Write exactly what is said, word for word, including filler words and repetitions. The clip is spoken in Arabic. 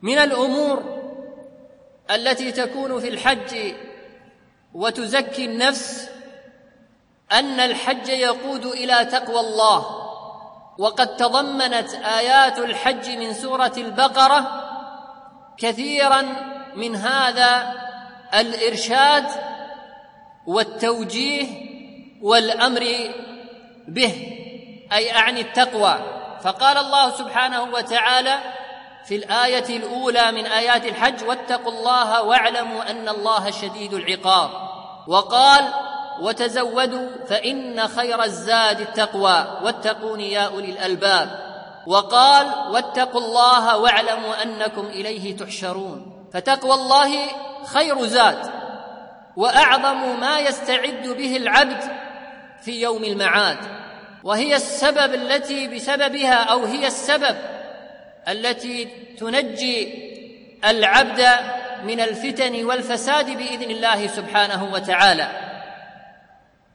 من الأمور التي تكون في الحج وتزكي النفس أن الحج يقود إلى تقوى الله، وقد تضمنت آيات الحج من سورة البقرة كثيرا من هذا الإرشاد والتوجيه والأمر به، أي أعني التقوى. فقال الله سبحانه وتعالى في الآية الأولى من آيات الحج: واتقوا الله واعلموا أن الله شديد العقاب. وقال: وتزودوا فإن خير الزاد التقوى واتقون يا أولي الألباب. وقال: واتقوا الله واعلموا أنكم إليه تحشرون. فتقوى الله خير زاد وأعظم ما يستعد به العبد في يوم المعاد، وهي السبب التي بسببها أو هي السبب التي تنجي العبد من الفتن والفساد بإذن الله سبحانه وتعالى.